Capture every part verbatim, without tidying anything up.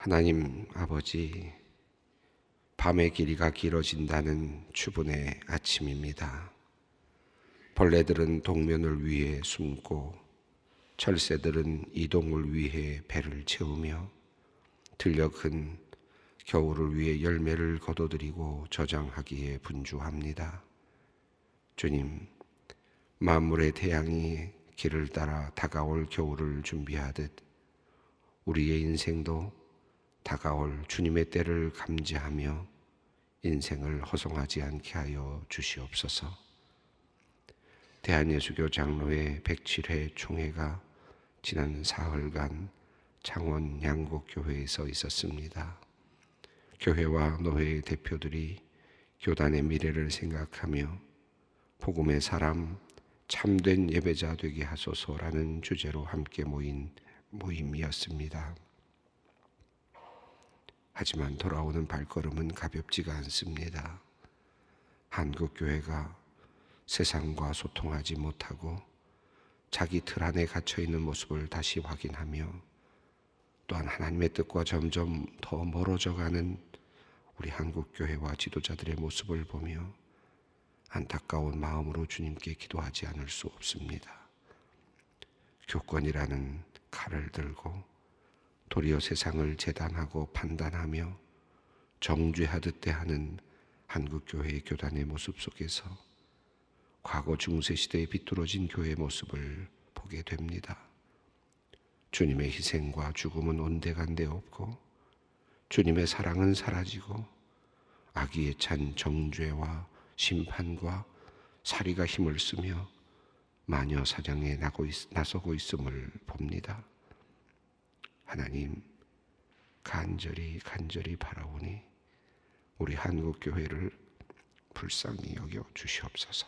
하나님 아버지, 밤의 길이가 길어진다는 추분의 아침입니다. 벌레들은 동면을 위해 숨고 철새들은 이동을 위해 배를 채우며 들녘은 겨울을 위해 열매를 거둬들이고 저장하기에 분주합니다. 주님, 만물의 태양이 길을 따라 다가올 겨울을 준비하듯 우리의 인생도 다가올 주님의 때를 감지하며 인생을 허송하지 않게 하여 주시옵소서. 대한예수교 장로회 백칠 회 총회가 지난 사흘간 창원 양곡교회에서 있었습니다. 교회와 노회의 대표들이 교단의 미래를 생각하며 복음의 사람, 참된 예배자 되게 하소서라는 주제로 함께 모인 모임이었습니다. 하지만 돌아오는 발걸음은 가볍지가 않습니다. 한국교회가 세상과 소통하지 못하고 자기 틀 안에 갇혀있는 모습을 다시 확인하며 또한 하나님의 뜻과 점점 더 멀어져가는 우리 한국교회와 지도자들의 모습을 보며 안타까운 마음으로 주님께 기도하지 않을 수 없습니다. 교권이라는 칼을 들고 도리어 세상을 재단하고 판단하며 정죄하듯 대하는 한국교회의 교단의 모습 속에서 과거 중세시대에 비뚤어진 교회의 모습을 보게 됩니다. 주님의 희생과 죽음은 온데간데 없고 주님의 사랑은 사라지고 악의에 찬 정죄와 심판과 사리가 힘을 쓰며 마녀 사냥에 나서고 있음을 봅니다. 하나님, 간절히 간절히 바라오니 우리 한국교회를 불쌍히 여겨 주시옵소서.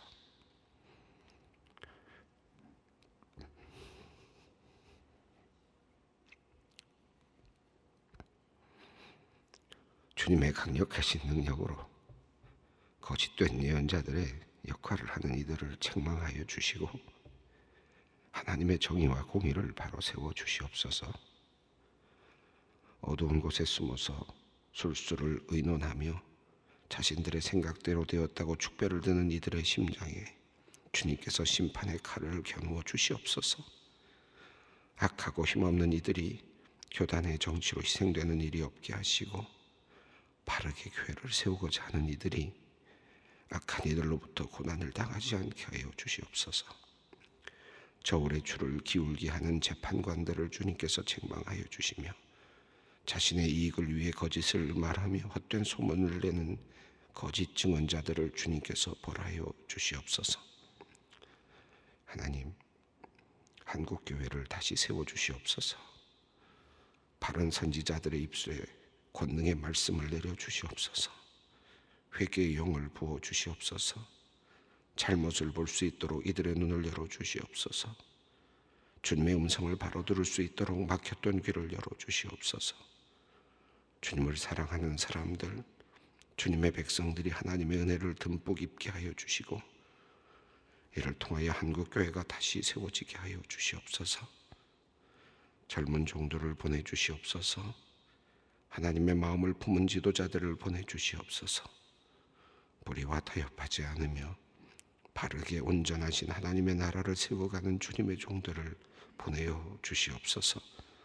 주님의 강력하신 능력으로 거짓된 예언자들의 역할을 하는 이들을 책망하여 주시고 하나님의 정의와 공의를 바로 세워 주시옵소서. 어두운 곳에 숨어서 술수를 의논하며 자신들의 생각대로 되었다고 축배를 드는 이들의 심장에 주님께서 심판의 칼을 겨누어 주시옵소서. 악하고 힘없는 이들이 교단의 정치로 희생되는 일이 없게 하시고 바르게 교회를 세우고자 하는 이들이 악한 이들로부터 고난을 당하지 않게 하여 주시옵소서. 저울의 줄을 기울게 하는 재판관들을 주님께서 책망하여 주시며 자신의 이익을 위해 거짓을 말하며 헛된 소문을 내는 거짓 증언자들을 주님께서 벌하여 주시옵소서. 하나님, 한국교회를 다시 세워주시옵소서. 바른 선지자들의 입술에 권능의 말씀을 내려주시옵소서. 회개의 영을 부어주시옵소서. 잘못을 볼 수 있도록 이들의 눈을 열어주시옵소서. 주님의 음성을 바로 들을 수 있도록 막혔던 귀를 열어주시옵소서. 주님을 사랑하는 사람들, 주님의 백성들이 하나님의 은혜를 듬뿍 입게 하여 주시고 이를 통하여 한국교회가 다시 세워지게 하여 주시옵소서. 젊은 종들을 보내주시옵소서. 하나님의 마음을 품은 지도자들을 보내주시옵소서. 불의와 타협하지 않으며 바르게 온전하신 하나님의 나라를 세워가는 주님의 종들을 보내어 주시옵소서.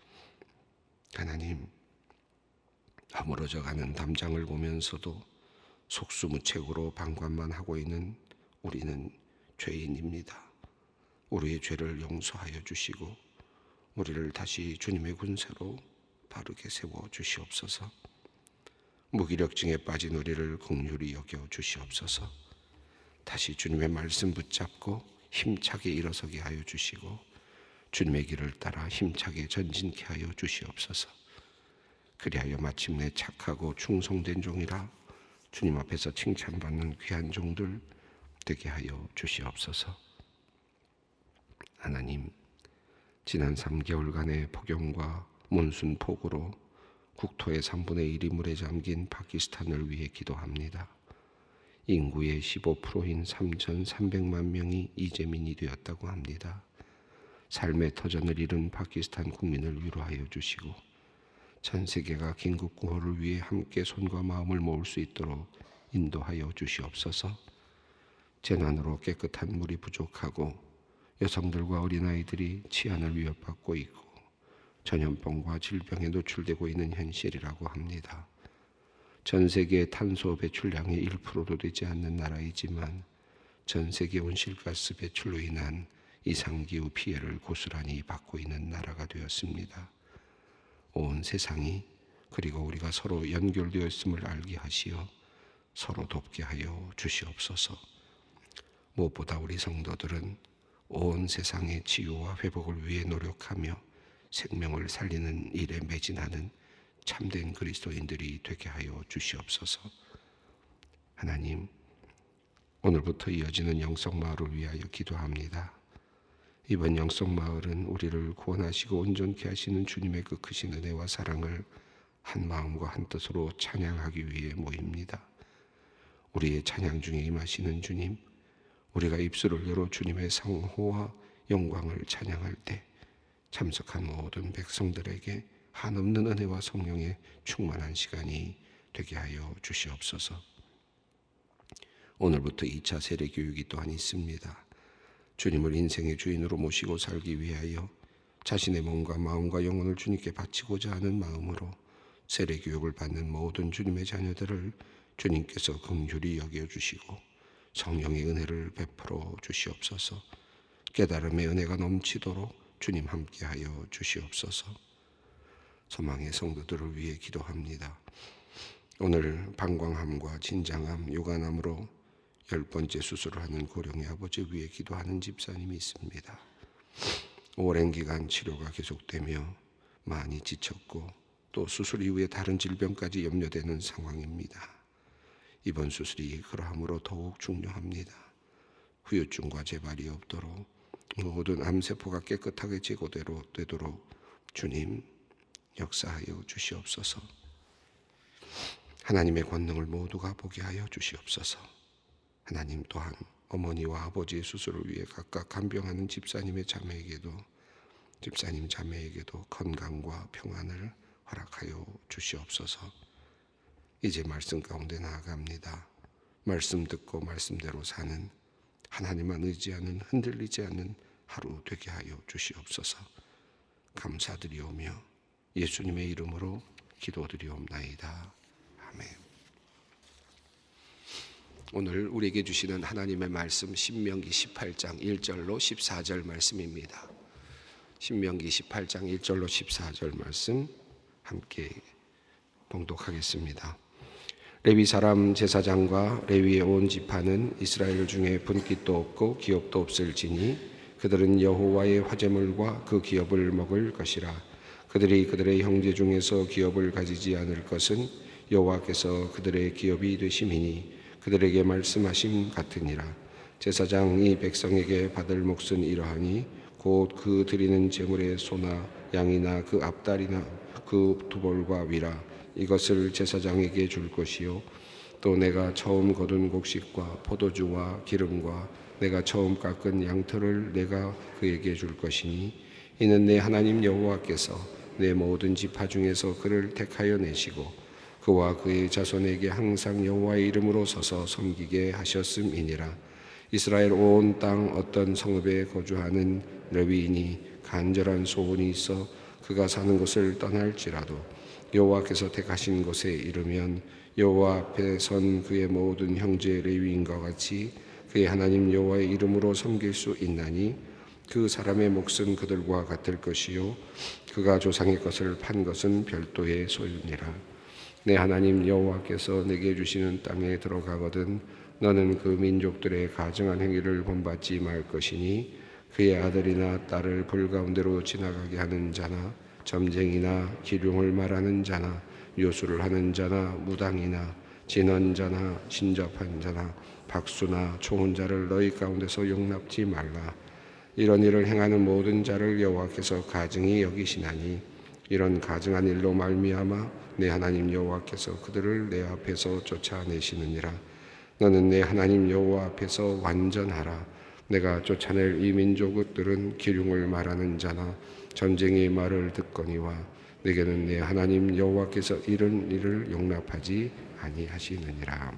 하나님, 허물어져가는 담장을 보면서도 속수무책으로 방관만 하고 있는 우리는 죄인입니다. 우리의 죄를 용서하여 주시고 우리를 다시 주님의 군사로 바르게 세워 주시옵소서. 무기력증에 빠진 우리를 긍휼히 여겨 주시옵소서. 다시 주님의 말씀 붙잡고 힘차게 일어서게 하여 주시고 주님의 길을 따라 힘차게 전진케 하여 주시옵소서. 그리하여 마침내 착하고 충성된 종이라 주님 앞에서 칭찬받는 귀한 종들 되게 하여 주시옵소서. 하나님, 지난 삼 개월간의 폭염과 몬순 폭우로 국토의 삼분의 일이 물에 잠긴 파키스탄을 위해 기도합니다. 인구의 십오 퍼센트인 삼천삼백만 명이 이재민이 되었다고 합니다. 삶의 터전을 잃은 파키스탄 국민을 위로하여 주시고 전 세계가 긴급 구호를 위해 함께 손과 마음을 모을 수 있도록 인도하여 주시옵소서. 재난으로 깨끗한 물이 부족하고 여성들과 어린아이들이 치안을 위협받고 있고 전염병과 질병에 노출되고 있는 현실이라고 합니다. 전 세계의 탄소 배출량의 일 퍼센트도 되지 않는 나라이지만 전 세계 온실가스 배출로 인한 이상기후 피해를 고스란히 받고 있는 나라가 되었습니다. 온 세상이 그리고 우리가 서로 연결되어 있음을 알게 하시어 서로 돕게 하여 주시옵소서. 무엇보다 우리 성도들은 온 세상의 치유와 회복을 위해 노력하며 생명을 살리는 일에 매진하는 참된 그리스도인들이 되게 하여 주시옵소서. 하나님, 오늘부터 이어지는 영성마을을 위하여 기도합니다. 이번 영성마을은 우리를 구원하시고 온전케 하시는 주님의 그 크신 은혜와 사랑을 한 마음과 한 뜻으로 찬양하기 위해 모입니다. 우리의 찬양 중에 임하시는 주님, 우리가 입술을 열어 주님의 상호와 영광을 찬양할 때 참석한 모든 백성들에게 한없는 은혜와 성령의 충만한 시간이 되게 하여 주시옵소서. 오늘부터 이 차 세례교육이 또한 있습니다. 주님을 인생의 주인으로 모시고 살기 위하여 자신의 몸과 마음과 영혼을 주님께 바치고자 하는 마음으로 세례교육을 받는 모든 주님의 자녀들을 주님께서 긍휼히 여겨주시고 성령의 은혜를 베풀어 주시옵소서. 깨달음의 은혜가 넘치도록 주님 함께하여 주시옵소서. 소망의 성도들을 위해 기도합니다. 오늘 방광암과 진장암, 요간암으로 열 번째 수술을 하는 고령의 아버지 위해 기도하는 집사님이 있습니다. 오랜 기간 치료가 계속되며 많이 지쳤고 또 수술 이후에 다른 질병까지 염려되는 상황입니다. 이번 수술이 그러함으로 더욱 중요합니다. 후유증과 재발이 없도록 모든 암세포가 깨끗하게 제거되도록 주님 역사하여 주시옵소서. 하나님의 권능을 모두가 보게 하여 주시옵소서. 하나님 또한 어머니와 아버지의 수술을 위해 각각 간병하는 집사님의 자매에게도 집사님 자매에게도 건강과 평안을 허락하여 주시옵소서. 이제 말씀 가운데 나아갑니다. 말씀 듣고 말씀대로 사는 하나님만 의지하는 흔들리지 않는 하루 되게 하여 주시옵소서. 감사드리오며 예수님의 이름으로 기도드리옵나이다. 아멘. 오늘 우리에게 주시는 하나님의 말씀 신명기 십팔 장 일 절로 십사 절 말씀입니다. 신명기 십팔 장 일 절로 십사 절 말씀 함께 봉독하겠습니다. 레위 사람 제사장과 레위의 온 지파는 이스라엘 중에 분깃도 없고 기업도 없을지니 그들은 여호와의 화제물과 그 기업을 먹을 것이라. 그들이 그들의 형제 중에서 기업을 가지지 않을 것은 여호와께서 그들의 기업이 되심이니 그들에게 말씀하심 같으니라. 제사장이 백성에게 받을 몫은 이러하니 곧 그 드리는 제물의 소나 양이나 그 앞다리나 그 두볼과 위라. 이것을 제사장에게 줄 것이요 또 내가 처음 거둔 곡식과 포도주와 기름과 내가 처음 깎은 양털을 내가 그에게 줄 것이니 이는 내 하나님 여호와께서 내 모든 지파 중에서 그를 택하여 내시고 그와 그의 자손에게 항상 여호와의 이름으로 서서 섬기게 하셨음이니라. 이스라엘 온 땅 어떤 성읍에 거주하는 레위인이 간절한 소원이 있어 그가 사는 곳을 떠날지라도 여호와께서 택하신 곳에 이르면 여호와 앞에 선 그의 모든 형제 레위인과 같이 그의 하나님 여호와의 이름으로 섬길 수 있나니 그 사람의 몫은 그들과 같을 것이요 그가 조상의 것을 판 것은 별도의 소유니라. 내 하나님 여호와께서 내게 주시는 땅에 들어가거든 너는 그 민족들의 가증한 행위를 본받지 말 것이니 그의 아들이나 딸을 불 가운데로 지나가게 하는 자나 점쟁이나 기륭을 말하는 자나 요술을 하는 자나 무당이나 진언자나 신접한 자나 박수나 좋은 자를 너희 가운데서 용납지 말라. 이런 일을 행하는 모든 자를 여호와께서 가증히 여기시나니 이런 가증한 일로 말미암아 내 하나님 여호와께서 그들을 내 앞에서 쫓아내시느니라. 너는 내 하나님 여호와 앞에서 완전하라. 내가 쫓아낼 이 민족들은 기륭을 말하는 자나 전쟁의 말을 듣거니와 내게는 내 하나님 여호와께서 이런 일을 용납하지 아니하시느니라.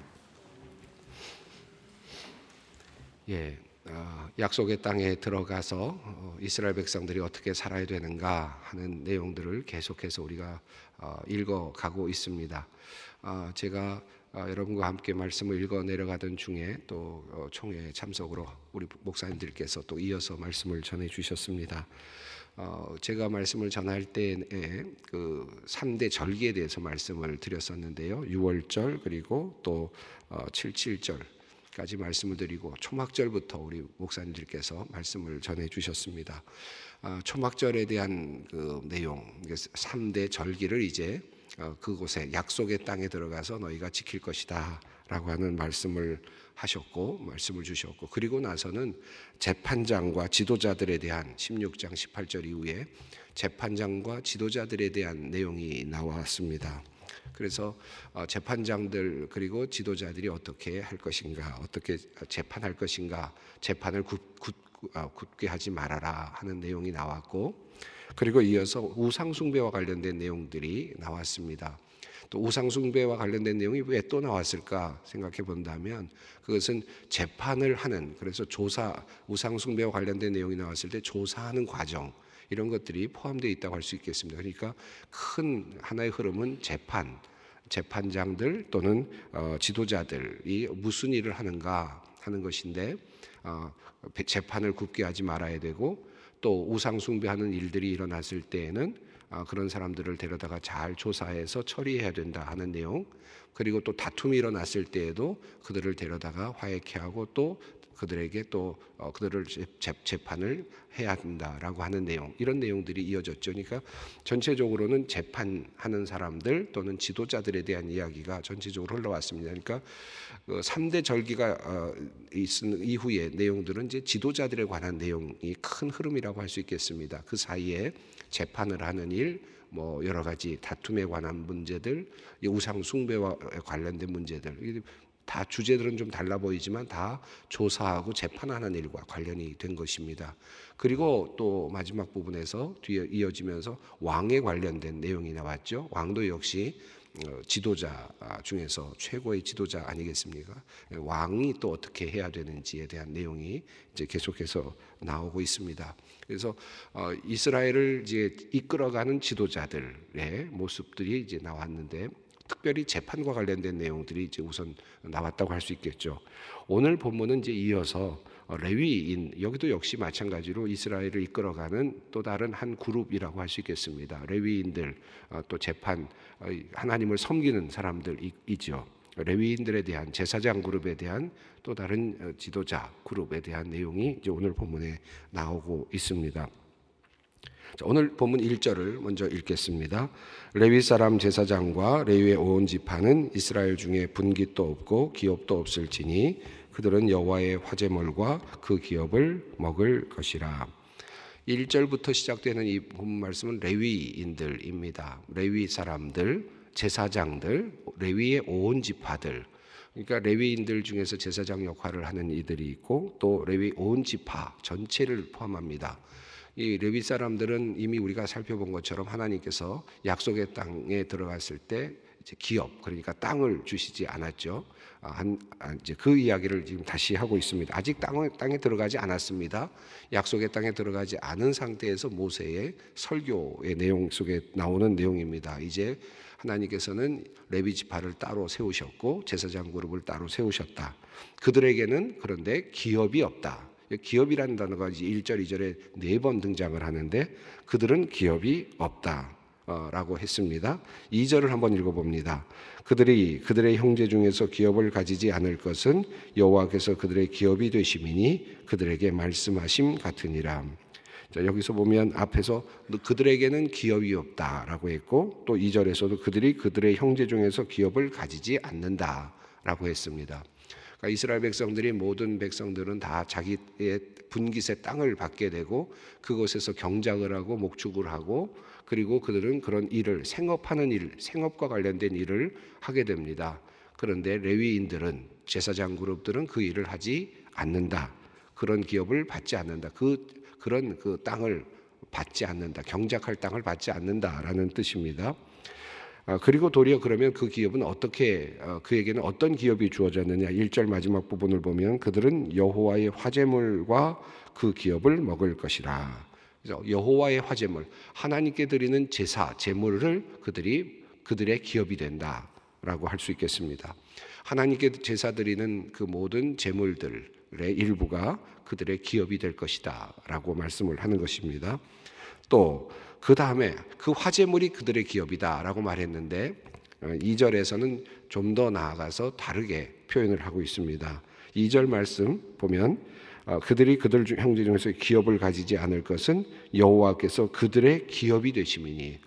예, 어, 약속의 땅에 들어가서 어, 이스라엘 백성들이 어떻게 살아야 되는가 하는 내용들을 계속해서 우리가 어, 읽어가고 있습니다. 어, 제가 어, 여러분과 함께 말씀을 읽어 내려가던 중에 또 어, 총회 참석으로 우리 목사님들께서 또 이어서 말씀을 전해 주셨습니다. 어, 제가 말씀을 전할 때에 그 삼 대 절기에 대해서 말씀을 드렸었는데요. 유월절 그리고 또 어, 칠칠절까지 말씀을 드리고 초막절부터 우리 목사님들께서 말씀을 전해 주셨습니다. 어, 초막절에 대한 그 내용, 삼 대 절기를 이제 어, 그곳에 약속의 땅에 들어가서 너희가 지킬 것이다 라고 하는 말씀을 하셨고 말씀을 주셨고, 그리고 나서는 재판장과 지도자들에 대한 십육 장 십팔 절 이후에 재판장과 지도자들에 대한 내용이 나왔습니다. 그래서 재판장들 그리고 지도자들이 어떻게 할 것인가, 어떻게 재판할 것인가, 재판을 굳, 굳, 굳게 하지 말아라 하는 내용이 나왔고, 그리고 이어서 우상숭배와 관련된 내용들이 나왔습니다. 또 우상숭배와 관련된 내용이 왜 또 나왔을까 생각해 본다면, 그것은 재판을 하는, 그래서 조사, 우상숭배와 관련된 내용이 나왔을 때 조사하는 과정, 이런 것들이 포함되어 있다고 할 수 있겠습니다. 그러니까 큰 하나의 흐름은 재판, 재판장들 또는 어, 지도자들이 무슨 일을 하는가 하는 것인데, 어, 재판을 굳게 하지 말아야 되고, 또 우상숭배하는 일들이 일어났을 때에는 아, 그런 사람들을 데려다가 잘 조사해서 처리해야 된다 하는 내용, 그리고 또 다툼이 일어났을 때에도 그들을 데려다가 화해케 하고 또 그들에게 또 어, 그들을 재, 재판을 해야 한다라고 하는 내용, 이런 내용들이 이어졌죠. 그러니까 전체적으로는 재판하는 사람들 또는 지도자들에 대한 이야기가 전체적으로 흘러왔습니다. 그러니까 그 삼 대 절기가 어, 있은 이후의 내용들은 이제 지도자들에 관한 내용이 큰 흐름이라고 할 수 있겠습니다. 그 사이에 재판을 하는 일, 뭐 여러 가지 다툼에 관한 문제들, 우상 숭배와 관련된 문제들, 다 주제들은 좀 달라 보이지만 다 조사하고 재판하는 일과 관련이 된 것입니다. 그리고 또 마지막 부분에서 뒤에 이어지면서 왕에 관련된 내용이 나왔죠. 왕도 역시 지도자 중에서 최고의 지도자 아니겠습니까? 왕이 또 어떻게 해야 되는지에 대한 내용이 이제 계속해서 나오고 있습니다. 그래서 이스라엘을 이제 이끌어가는 지도자들의 모습들이 이제 나왔는데, 특별히 재판과 관련된 내용들이 이제 우선 나왔다고 할 수 있겠죠. 오늘 본문은 이제 이어서 레위인, 여기도 역시 마찬가지로 이스라엘을 이끌어가는 또 다른 한 그룹이라고 할 수 있겠습니다. 레위인들, 또 재판, 하나님을 섬기는 사람들이죠. 레위인들에 대한, 제사장 그룹에 대한 또 다른 지도자 그룹에 대한 내용이 이제 오늘 본문에 나오고 있습니다. 자, 오늘 본문 일 절을 먼저 읽겠습니다. 레위 사람 제사장과 레위의 온 지파는 이스라엘 중에 분깃도 없고 기업도 없을지니 그들은 여호와의 화제물과 그 기업을 먹을 것이라. 일 절부터 시작되는 이 본문 말씀은 레위인들입니다. 레위 사람들, 제사장들, 레위의 온 지파들, 그러니까 레위인들 중에서 제사장 역할을 하는 이들이 있고, 또 레위 온 지파 전체를 포함합니다. 이 레위 사람들은 이미 우리가 살펴본 것처럼 하나님께서 약속의 땅에 들어갔을 때 이제 기업, 그러니까 땅을 주시지 않았죠. 한, 이제 그 이야기를 지금 다시 하고 있습니다. 아직 땅에, 땅에 들어가지 않았습니다. 약속의 땅에 들어가지 않은 상태에서 모세의 설교의 내용 속에 나오는 내용입니다. 이제 하나님께서는 레위 지파를 따로 세우셨고 제사장 그룹을 따로 세우셨다. 그들에게는 그런데 기업이 없다. 기업이라는 단어가 일 절, 이 절에 네 번 등장을 하는데 그들은 기업이 없다라고 했습니다. 이 절을 한번 읽어봅니다. 그들이 그들의 형제 중에서 기업을 가지지 않을 것은 여호와께서 그들의 기업이 되심이니 그들에게 말씀하심 같으니라. 자, 여기서 보면 앞에서 그들에게는 기업이 없다라고 했고, 또 이 절에서도 그들이 그들의 형제 중에서 기업을 가지지 않는다라고 했습니다. 그러니까 이스라엘 백성들이, 모든 백성들은 다 자기의 분깃의 땅을 받게 되고 그곳에서 경작을 하고 목축을 하고, 그리고 그들은 그런 일을, 생업하는 일, 생업과 관련된 일을 하게 됩니다. 그런데 레위인들은, 제사장 그룹들은 그 일을 하지 않는다. 그런 기업을 받지 않는다. 그 그런 그 땅을 받지 않는다, 경작할 땅을 받지 않는다라는 뜻입니다. 그리고 도리어 그러면 그 기업은 어떻게, 그에게는 어떤 기업이 주어졌느냐. 일 절 마지막 부분을 보면 그들은 여호와의 화제물과 그 기업을 먹을 것이라. 그래서 여호와의 화제물, 하나님께 드리는 제사, 제물을 그들이 그들의 기업이 된다라고 할 수 있겠습니다. 하나님께 제사 드리는 그 모든 제물들의 일부가 그들의 기업이 될 것이다라고 말씀을 하는 것입니다. 또 그 다음에 그 화제물이 그들의 기업이다라고 말했는데 이 절에서는 좀 더 나아가서 다르게 표현을 하고 있습니다. 이 절 말씀 보면 그들이 그들 형제 중에서 기업을 가지지 않을 것은 여호와께서 그들의 기업이 되심이니,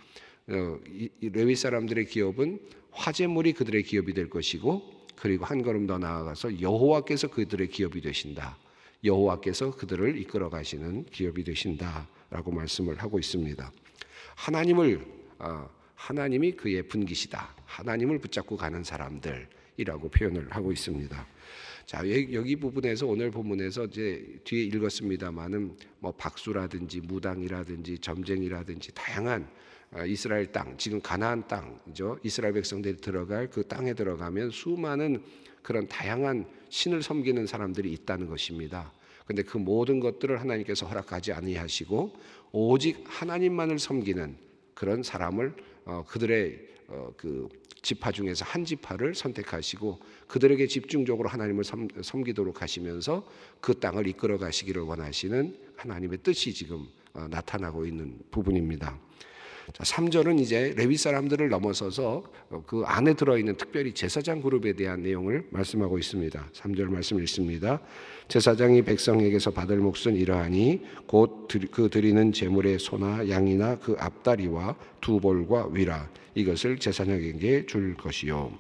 레위 사람들의 기업은 화제물이 그들의 기업이 될 것이고, 그리고 한 걸음 더 나아가서 여호와께서 그들의 기업이 되신다. 여호와께서 그들을 이끌어 가시는 기업이 되신다라고 말씀을 하고 있습니다. 하나님을 하나님이 그의 분깃이다. 하나님을 붙잡고 가는 사람들이라고 표현을 하고 있습니다. 자, 여기 부분에서 오늘 본문에서 이제 뒤에 읽었습니다만은 뭐 박수라든지 무당이라든지 점쟁이라든지 다양한 이스라엘 땅, 지금 가나안 땅이죠. 이스라엘 백성들이 들어갈 그 땅에 들어가면 수많은 그런 다양한 신을 섬기는 사람들이 있다는 것입니다. 그런데 그 모든 것들을 하나님께서 허락하지 아니하시고 오직 하나님만을 섬기는 그런 사람을 어, 그들의 어, 그 지파 중에서 한 지파를 선택하시고 그들에게 집중적으로 하나님을 섬, 섬기도록 하시면서 그 땅을 이끌어 가시기를 원하시는 하나님의 뜻이 지금 어, 나타나고 있는 부분입니다. 자, 삼 절은 이제 레위 사람들을 넘어서서 그 안에 들어있는 특별히 제사장 그룹에 대한 내용을 말씀하고 있습니다. 삼 절 말씀 읽습니다. 제사장이 백성에게서 받을 몫은 이러하니 곧 그 드리는 제물의 소나 양이나 그 앞다리와 두 볼과 위라 이것을 제사장에게 줄 것이요.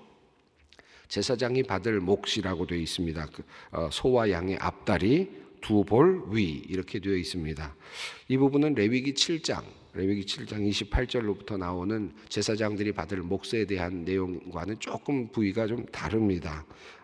제사장이 받을 몫이라고 되어 있습니다. 소와 양의 앞다리, 두 볼, 위 이렇게 되어 있습니다. 이 부분은 레위기 칠 장 레위기 칠 장 이십팔 절로부터 나오는 제사장들이 받을 몫에 대한 내용과는 조금 부위가 좀 다릅니다.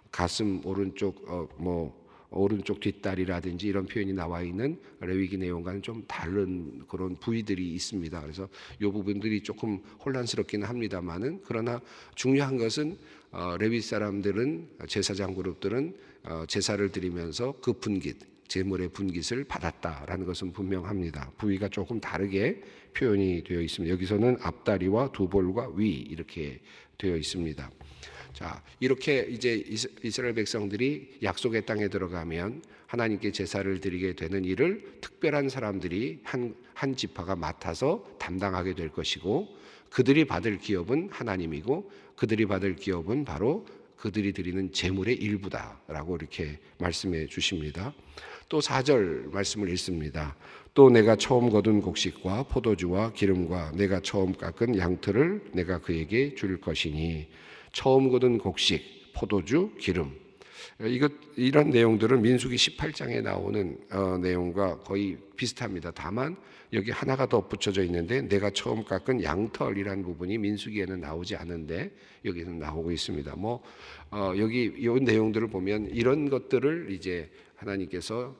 가슴 오른쪽 어, 뭐 오른쪽 뒷다리라든지 이런 표현이 나와 있는 레위기 내용과는 좀 다른 그런 부위들이 있습니다. 그래서 이 부분들이 조금 혼란스럽기는 합니다만은 그러나 중요한 것은 어, 레위 사람들은 제사장 그룹들은 어, 제사를 드리면서 그 분깃 제물의 분깃을 받았다라는 것은 분명합니다. 부위가 조금 다르게 표현이 되어 있습니다. 여기서는 앞다리와 두 볼과 위 이렇게 되어 있습니다. 자, 이렇게 이제 이스라엘 백성들이 약속의 땅에 들어가면 하나님께 제사를 드리게 되는 일을 특별한 사람들이 한, 한 지파가 맡아서 담당하게 될 것이고 그들이 받을 기업은 하나님이고 그들이 받을 기업은 바로 그들이 드리는 제물의 일부다라고 이렇게 말씀해 주십니다. 또 사 절 말씀을 읽습니다. 또 내가 처음 거둔 곡식과 포도주와 기름과 내가 처음 깎은 양털을 내가 그에게 줄 것이니 처음 거둔 곡식, 포도주, 기름 이것, 이런 내용들은 민수기 십팔 장에 나오는 어, 내용과 거의 비슷합니다. 다만 여기 하나가 더 붙여져 있는데 내가 처음 깎은 양털이라는 부분이 민수기에는 나오지 않은데 여기는 나오고 있습니다. 뭐 어, 여기 이 내용들을 보면 이런 것들을 이제 하나님께서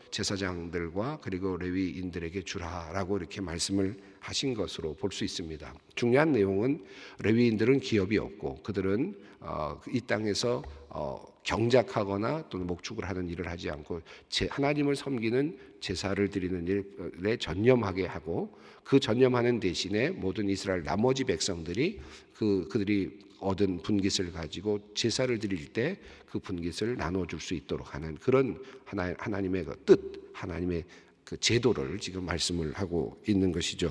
제사장들과 그리고 레위인들에게 주라라고 이렇게 말씀을 하신 것으로 볼 수 있습니다. 중요한 내용은 레위인들은 기업이 없고 그들은 어, 이 땅에서 어, 경작하거나 또는 목축을 하는 일을 하지 않고 제, 하나님을 섬기는 제사를 드리는 일에 전념하게 하고 그 전념하는 대신에 모든 이스라엘 나머지 백성들이 그 그들이 얻은 분깃을 가지고 제사를 드릴 때 그 분깃을 나눠줄 수 있도록 하는 그런 하나, 하나님의 그 뜻, 하나님의 그 제도를 지금 말씀을 하고 있는 것이죠.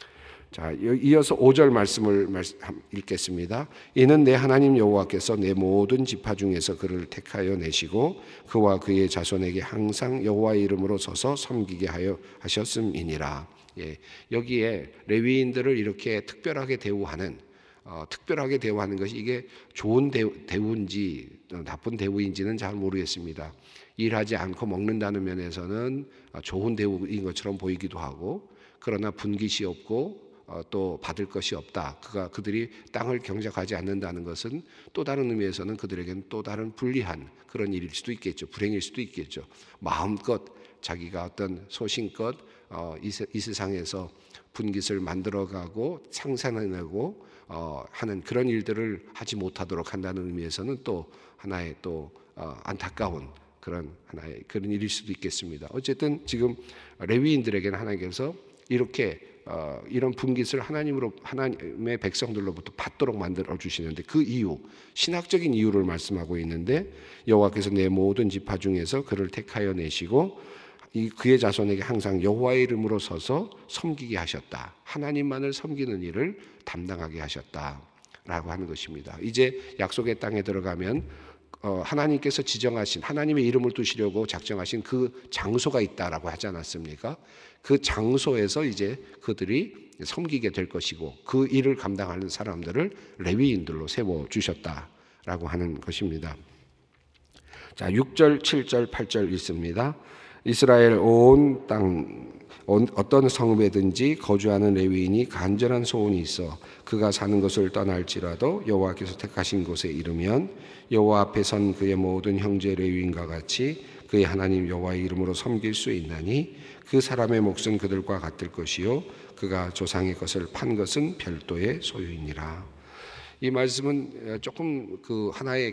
자, 이어서 오 절 말씀을 읽겠습니다. 이는 내 하나님 여호와께서 내 모든 지파 중에서 그를 택하여 내시고 그와 그의 자손에게 항상 여호와의 이름으로 서서 섬기게 하여 하셨음이니라. 예, 여기에 레위인들을 이렇게 특별하게 대우하는 어, 특별하게 대우하는 것이 이게 좋은 대우, 대우인지 나쁜 대우인지는 잘 모르겠습니다. 일하지 않고 먹는다는 면에서는 좋은 대우인 것처럼 보이기도 하고 그러나 분깃이 없고 어, 또 받을 것이 없다. 그가 그들이 땅을 경작하지 않는다는 것은 또 다른 의미에서는 그들에게는 또 다른 불리한 그런 일일 수도 있겠죠. 불행일 수도 있겠죠. 마음껏 자기가 어떤 소신껏 어, 이, 세, 이 세상에서 분깃을 만들어가고 생산해내고 어, 하는 그런 일들을 하지 못하도록 한다는 의미에서는 또 하나의 또 어, 안타까운 그런 하나의 그런 일일 수도 있겠습니다. 어쨌든 지금 레위인들에게는 하나님께서 이렇게 어, 이런 분깃을 하나님으로 하나님의 백성들로부터 받도록 만들어 주시는데 그 이유, 신학적인 이유를 말씀하고 있는데 여호와께서 내 모든 지파 중에서 그를 택하여 내시고 이 그의 자손에게 항상 여호와의 이름으로 서서 섬기게 하셨다. 하나님만을 섬기는 일을 담당하게 하셨다라고 하는 것입니다. 이제 약속의 땅에 들어가면 어, 하나님께서 지정하신 하나님의 이름을 두시려고 작정하신 그 장소가 있다라고 하지 않았습니까? 그 장소에서 이제 그들이 섬기게 될 것이고 그 일을 감당하는 사람들을 레위인들로 세워 주셨다라고 하는 것입니다. 자, 육 절, 칠 절, 팔 절 있습니다. 이스라엘 온 땅 어떤 성읍에든지 거주하는 레위인이 간절한 소원이 있어 그가 사는 것을 떠날지라도 여호와께서 택하신 곳에 이르면 여호와 앞에 선 그의 모든 형제 레위인과 같이 그의 하나님 여호와의 이름으로 섬길 수 있나니 그 사람의 몫은 그들과 같을 것이요 그가 조상의 것을 판 것은 별도의 소유이니라. 이 말씀은 조금 그 하나의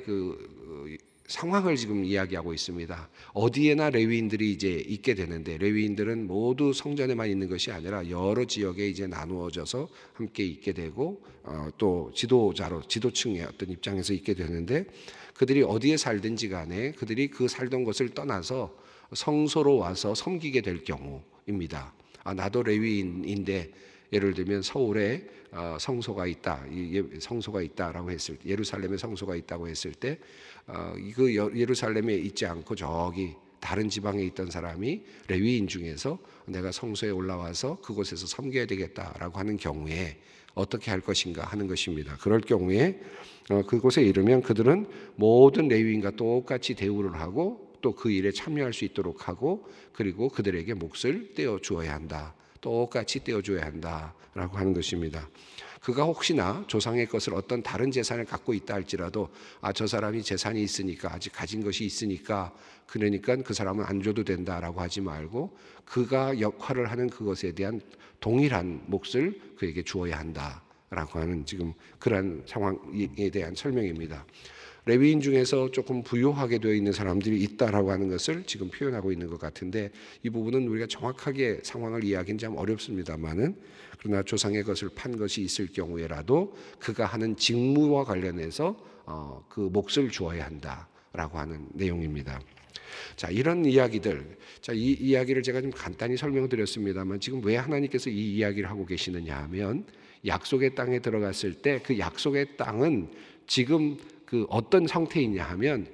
그 상황을 지금 이야기하고 있습니다. 어디에나 레위인들이 이제 있게 되는데 레위인들은 모두 성전에만 있는 것이 아니라 여러 지역에 이제 나누어져서 함께 있게 되고 어, 또 지도자로 지도층의 어떤 입장에서 있게 되는데 그들이 어디에 살든지 간에 그들이 그 살던 곳을 떠나서 성소로 와서 섬기게 될 경우입니다. 아, 나도 레위인인데 예를 들면 서울에 어, 성소가 있다, 성소가 있다라고 했을 때, 예루살렘에 성소가 있다고 했을 때, 어, 그 예루살렘에 있지 않고 저기 다른 지방에 있던 사람이 레위인 중에서 내가 성소에 올라와서 그곳에서 섬겨야 되겠다라고 하는 경우에 어떻게 할 것인가 하는 것입니다. 그럴 경우에 어, 그곳에 이르면 그들은 모든 레위인과 똑같이 대우를 하고 또 그 일에 참여할 수 있도록 하고 그리고 그들에게 몫을 떼어 주어야 한다. 똑같이 떼어줘야 한다라고 하는 것입니다. 그가 혹시나 조상의 것을 어떤 다른 재산을 갖고 있다 할지라도 아, 저 사람이 재산이 있으니까 아직 가진 것이 있으니까 그러니까 그 사람은 안 줘도 된다라고 하지 말고 그가 역할을 하는 그것에 대한 동일한 몫을 그에게 주어야 한다라고 하는 지금 그러한 상황에 대한 설명입니다. 레위인 중에서 조금 부유하게 되어 있는 사람들이 있다라고 하는 것을 지금 표현하고 있는 것 같은데 이 부분은 우리가 정확하게 상황을 이야기하기는 좀 어렵습니다만은 그러나 조상의 것을 판 것이 있을 경우에라도 그가 하는 직무와 관련해서 어, 그 몫을 주어야 한다라고 하는 내용입니다. 자, 이런 이야기들, 자, 이 이야기를 제가 좀 간단히 설명드렸습니다만 지금 왜 하나님께서 이 이야기를 하고 계시느냐 하면 약속의 땅에 들어갔을 때 그 약속의 땅은 지금 그 어떤 상태이냐 하면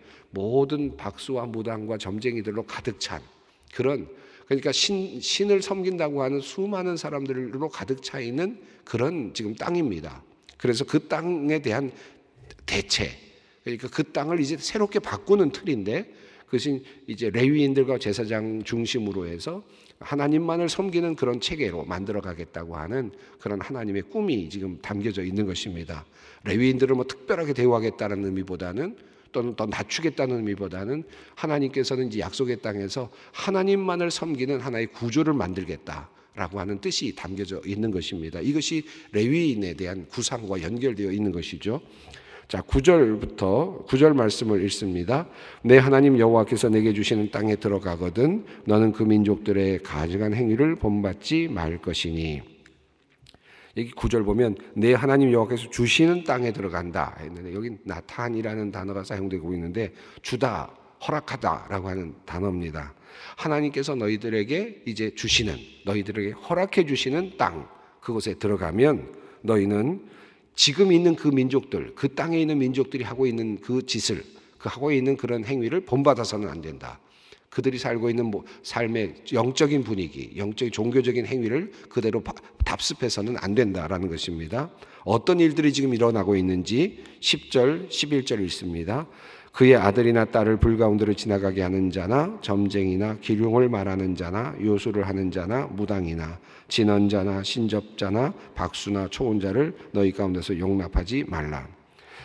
모든 박수와 무당과 점쟁이들로 가득 찬 그런 그러니까 신, 신을 섬긴다고 하는 수많은 사람들로 가득 차 있는 그런 지금 땅입니다. 그래서 그 땅에 대한 대체 그러니까 그 땅을 이제 새롭게 바꾸는 틀인데 그것이 이제 레위인들과 제사장 중심으로 해서 하나님만을 섬기는 그런 체계로 만들어 가겠다고 하는 그런 하나님의 꿈이 지금 담겨져 있는 것입니다. 레위인들을 뭐 특별하게 대우하겠다는 의미보다는 또는 더 낮추겠다는 의미보다는 하나님께서는 이제 약속의 땅에서 하나님만을 섬기는 하나의 구조를 만들겠다라고 하는 뜻이 담겨져 있는 것입니다. 이것이 레위인에 대한 구상과 연결되어 있는 것이죠. 자, 구 절부터 구 절 말씀을 읽습니다. 내 하나님 여호와께서 내게 주시는 땅에 들어가거든 너는 그 민족들의 가증한 행위를 본받지 말 것이니. 여기 구 절 보면 내 하나님 여호와께서 주시는 땅에 들어간다 했는데 여기 나탄이라는 단어가 사용되고 있는데 주다, 허락하다라고 하는 단어입니다. 하나님께서 너희들에게 이제 주시는 너희들에게 허락해 주시는 땅 그곳에 들어가면 너희는 지금 있는 그 민족들, 그 땅에 있는 민족들이 하고 있는 그 짓을, 그 하고 있는 그런 행위를 본받아서는 안 된다. 그들이 살고 있는 뭐 삶의 영적인 분위기, 영적인 종교적인 행위를 그대로 답습해서는 안 된다라는 것입니다. 어떤 일들이 지금 일어나고 있는지 십 절, 십일 절 읽습니다. 그의 아들이나 딸을 불 가운데로 지나가게 하는 자나 점쟁이나 기륭을 말하는 자나 요술을 하는 자나 무당이나 진언자나 신접자나 박수나 초혼자를 너희 가운데서 용납하지 말라.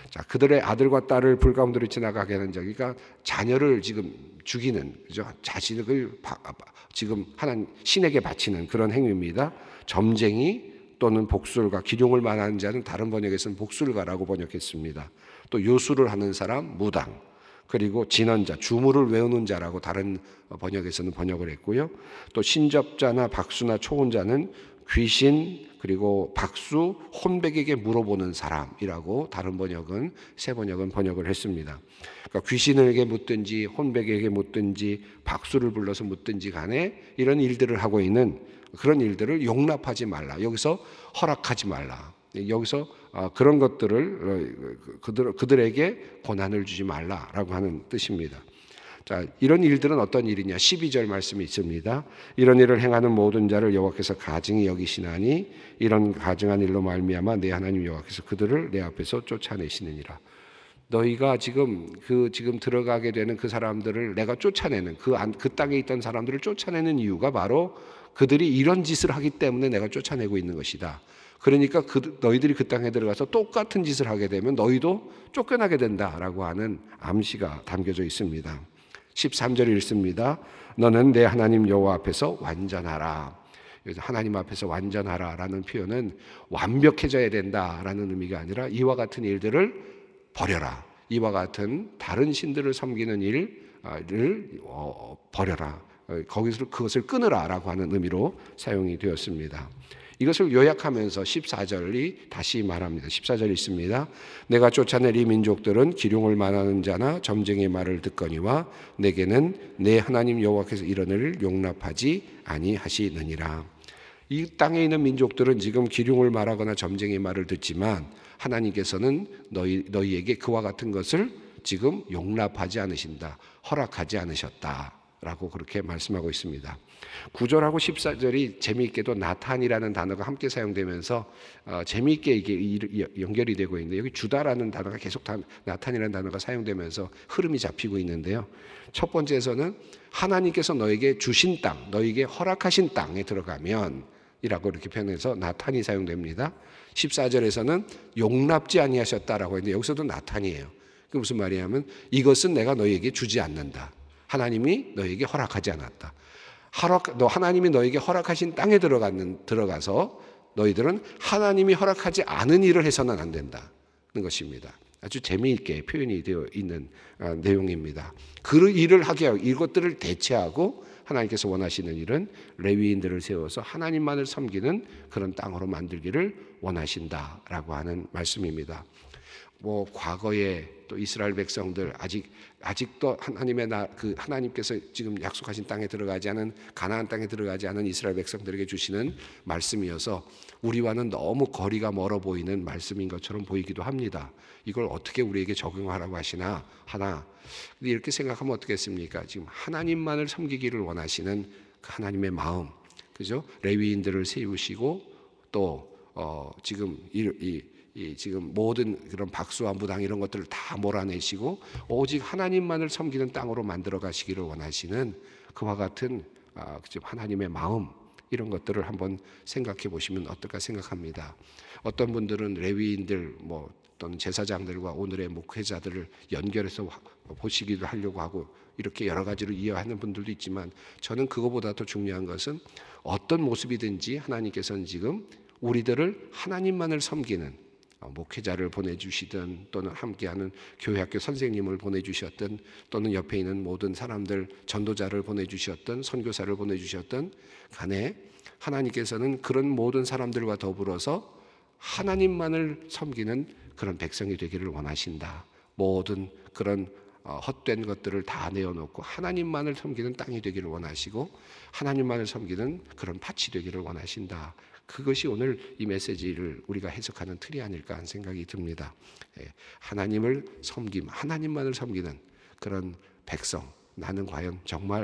자, 그들의 아들과 딸을 불 가운데로 지나가게 하는 자, 그러니까 자녀를 지금 죽이는, 그죠? 자신을 바, 지금 하나님 신에게 바치는 그런 행위입니다. 점쟁이 또는 복술가, 기룡을 말하는 자는 다른 번역에서는 복술가라고 번역했습니다. 또 요술을 하는 사람, 무당, 그리고 진언자, 주물을 외우는 자라고 다른 번역에서는 번역을 했고요. 또 신접자나 박수나 초혼자는 귀신, 그리고 박수, 혼백에게 물어보는 사람이라고 다른 번역은, 새 번역은 번역을 했습니다. 그러니까 귀신에게 묻든지 혼백에게 묻든지 박수를 불러서 묻든지 간에 이런 일들을 하고 있는 그런 일들을 용납하지 말라. 여기서 허락하지 말라. 여기서 그런 것들을 그들, 그들에게 고난을 주지 말라라고 하는 뜻입니다. 자, 이런 일들은 어떤 일이냐? 십이 절 말씀이 있습니다. 이런 일을 행하는 모든 자를 여호와께서 가증히 여기시나니 이런 가증한 일로 말미암아 내 하나님 여호와께서 그들을 내 앞에서 쫓아내시느니라. 너희가 지금 그 지금 들어가게 되는 그 사람들을 내가 쫓아내는 그, 안, 그 땅에 있던 사람들을 쫓아내는 이유가 바로 그들이 이런 짓을 하기 때문에 내가 쫓아내고 있는 것이다. 그러니까 그, 너희들이 그 땅에 들어가서 똑같은 짓을 하게 되면 너희도 쫓겨나게 된다라고 하는 암시가 담겨져 있습니다. 십삼 절 읽습니다. 너는 내 하나님 여호와 앞에서 완전하라. 그래서 하나님 앞에서 완전하라라는 표현은 완벽해져야 된다라는 의미가 아니라 이와 같은 일들을 버려라. 이와 같은 다른 신들을 섬기는 일을 버려라. 거기서 그것을 끊으라라고 하는 의미로 사용이 되었습니다. 이것을 요약하면서 십사 절이 다시 말합니다. 십사 절 있습니다. 내가 쫓아낼 이 민족들은 기룡을 말하는 자나 점쟁이의 말을 듣거니와 내게는 내 하나님 여호와께서 이런 일을 용납하지 아니하시느니라. 이 땅에 있는 민족들은 지금 기룡을 말하거나 점쟁이의 말을 듣지만 하나님께서는 너희, 너희에게 그와 같은 것을 지금 용납하지 않으신다. 허락하지 않으셨다. 라고 그렇게 말씀하고 있습니다. 구 절하고 십사 절이 재미있게도 나탄이라는 단어가 함께 사용되면서 어, 재미있게 이게 연결이 되고 있는데 여기 주다라는 단어가 계속 다, 나탄이라는 단어가 사용되면서 흐름이 잡히고 있는데요. 첫 번째에서는 하나님께서 너에게 주신 땅, 너에게 허락하신 땅에 들어가면 이라고 이렇게 표현해서 나탄이 사용됩니다. 십사 절에서는 용납지 아니하셨다라고 했는데 여기서도 나탄이에요. 그게 무슨 말이냐면 이것은 내가 너에게 주지 않는다. 하나님이 너에게 허락하지 않았다. 허락, 너 하나님이 너에게 허락하신 땅에 들어가는, 들어가서 너희들은 하나님이 허락하지 않은 일을 해서는 안 된다는 것입니다. 아주 재미있게 표현이 되어 있는 어, 내용입니다. 그 일을 하게 하고 이것들을 대체하고 하나님께서 원하시는 일은 레위인들을 세워서 하나님만을 섬기는 그런 땅으로 만들기를 원하신다라고 하는 말씀입니다. 뭐 과거에 또 이스라엘 백성들 아직 아직도 하나님의 나 그 하나님께서 지금 약속하신 땅에 들어가지 않은 가나안 땅에 들어가지 않은 이스라엘 백성들에게 주시는 말씀이어서 우리와는 너무 거리가 멀어 보이는 말씀인 것처럼 보이기도 합니다. 이걸 어떻게 우리에게 적용하라고 하시나 하나. 근데 이렇게 생각하면 어떻겠습니까? 지금 하나님만을 섬기기를 원하시는 그 하나님의 마음, 그죠? 레위인들을 세우시고 또 어, 지금 이, 이 이 지금 모든 그런 박수와 무당 이런 것들을 다 몰아내시고 오직 하나님만을 섬기는 땅으로 만들어 가시기를 원하시는 그와 같은 아, 하나님의 마음 이런 것들을 한번 생각해 보시면 어떨까 생각합니다. 어떤 분들은 레위인들 뭐 또는 제사장들과 오늘의 목회자들을 연결해서 보시기도 하려고 하고 이렇게 여러 가지로 이해하는 분들도 있지만 저는 그거보다 더 중요한 것은 어떤 모습이든지 하나님께서는 지금 우리들을 하나님만을 섬기는 목회자를 보내주시든 또는 함께하는 교회학교 선생님을 보내주셨든 또는 옆에 있는 모든 사람들 전도자를 보내주셨든 선교사를 보내주셨든 간에 하나님께서는 그런 모든 사람들과 더불어서 하나님만을 섬기는 그런 백성이 되기를 원하신다. 모든 그런 헛된 것들을 다 내어놓고 하나님만을 섬기는 땅이 되기를 원하시고 하나님만을 섬기는 그런 밭이 되기를 원하신다. 그것이 오늘 이 메시지를 우리가 해석하는 틀이 아닐까 하는 생각이 듭니다. 하나님을 섬김, 하나님만을 섬기는 그런 백성, 나는 과연 정말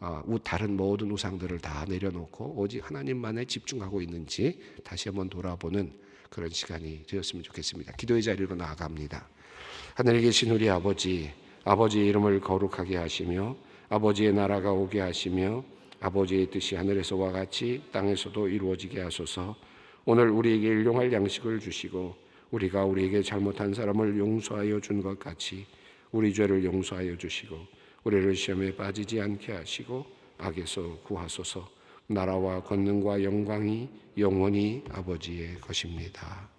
다른 모든 우상들을 다 내려놓고 오직 하나님만에 집중하고 있는지 다시 한번 돌아보는 그런 시간이 되었으면 좋겠습니다. 기도의 자리로 나아갑니다. 하늘에 계신 우리 아버지, 아버지의 이름을 거룩하게 하시며 아버지의 나라가 오게 하시며 아버지의 뜻이 하늘에서와 같이 땅에서도 이루어지게 하소서. 오늘 우리에게 일용할 양식을 주시고 우리가 우리에게 잘못한 사람을 용서하여 준 것 같이 우리 죄를 용서하여 주시고 우리를 시험에 빠지지 않게 하시고 악에서 구하소서. 나라와 권능과 영광이 영원히 아버지의 것입니다.